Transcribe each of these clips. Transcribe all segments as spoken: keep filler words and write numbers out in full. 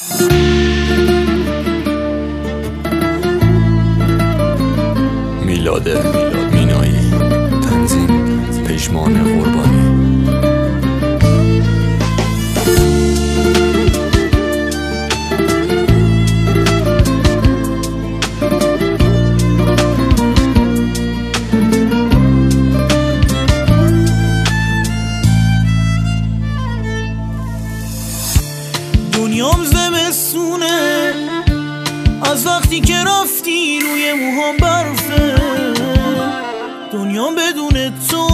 میلاد مینایی، تنظیم پژمان قربانی. دنیام زمستونه، از وقتی که رفتی روی موهام برفه. دنیام بدون تو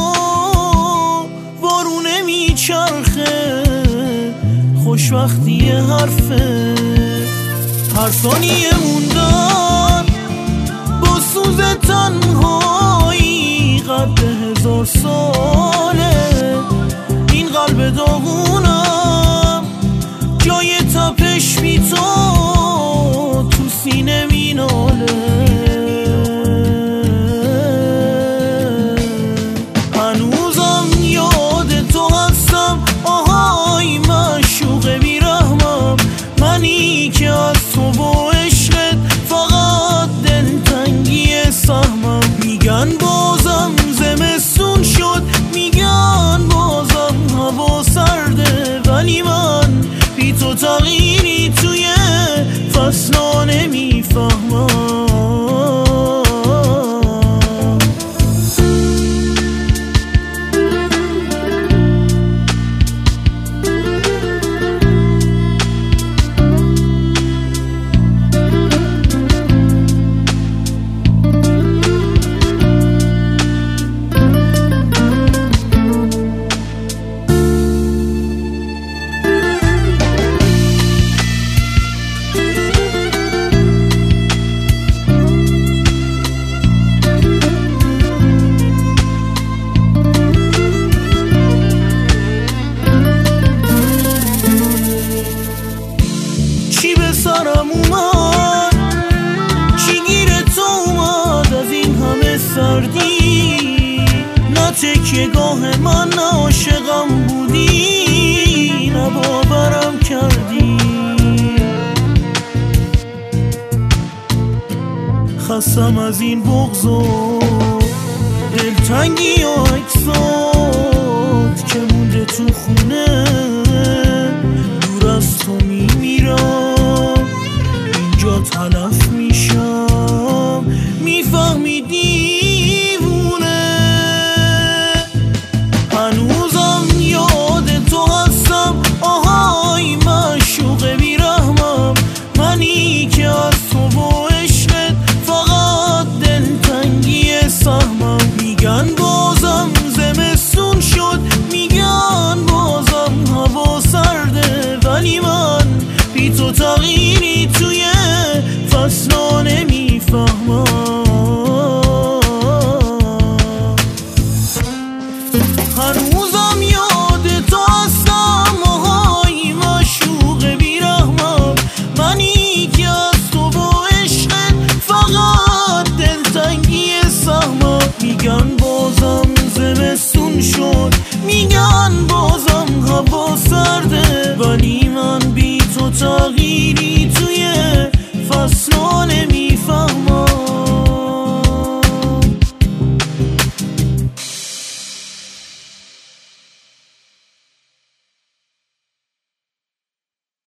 وارونه میچرخه، خوشبختی یه حرفه. هر ثانیه موندن با سوز تنهایی، قد هزار ساله این قلب داغونم، جای تپش بی تو تو سینه میناله. هنوزم یاد تو هستم، آهای معشوق بیرحمم، منی که از تو و عشقت فقط دلتنگی سهمم. میگن بازم زمستون شد، میگن بازم هوا سرده، ولی من بی تو تغییری توی فصلا نمیفهمم. چی به سرم اومد، چی گیر تو اومد از این همه سردی؟ نه تکیه‌گاه من، نه عاشقم بودی، نه باورم کردی. خستم از این بغض و دلتنگی و عکسات که مونده تو خونه.